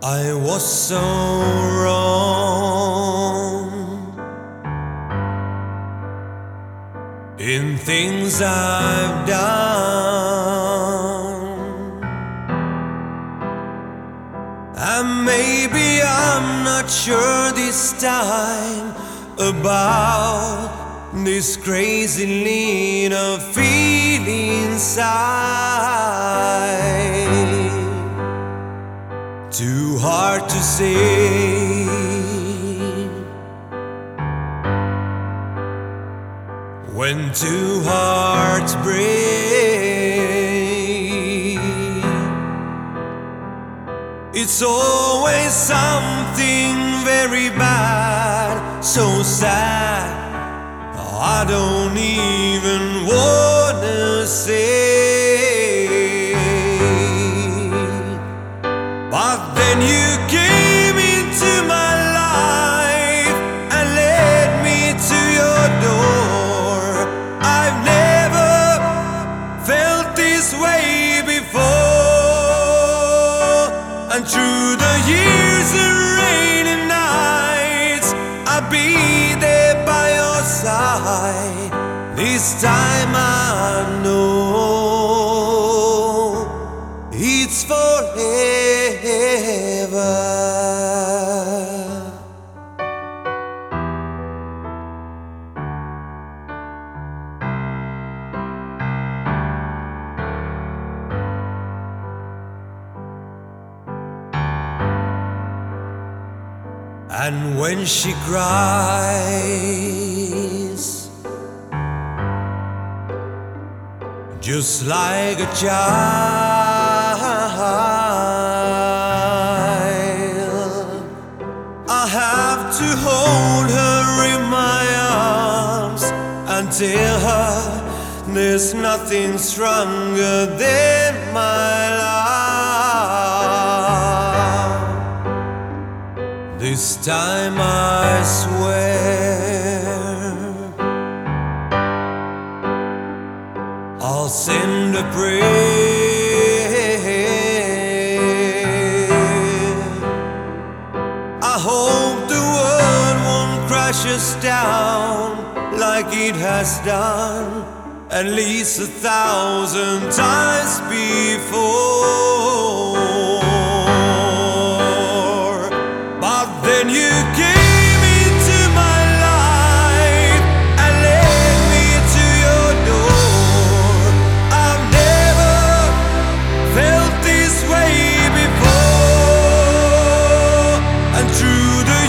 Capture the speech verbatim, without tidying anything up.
I was so wrong in things I've done, and maybe I'm not sure this time about this crazy need of feeling inside. Too hard to say when two hearts break. It's always something very bad, so sad I don't even wanna say. But then you came into my life and led me to your door. I've never felt this way before, and through the years and rainy nights I'll be there by your side. This time I know it's forever. And when she cries, just like a child, I have to hold her in my arms and tell her there's nothing stronger than my love. This time I swear I'll send a prayer. I hope the world won't crush us down like it has done at least a thousand times before. But then you came into my life and led me to your door. I've never felt this way before, and through the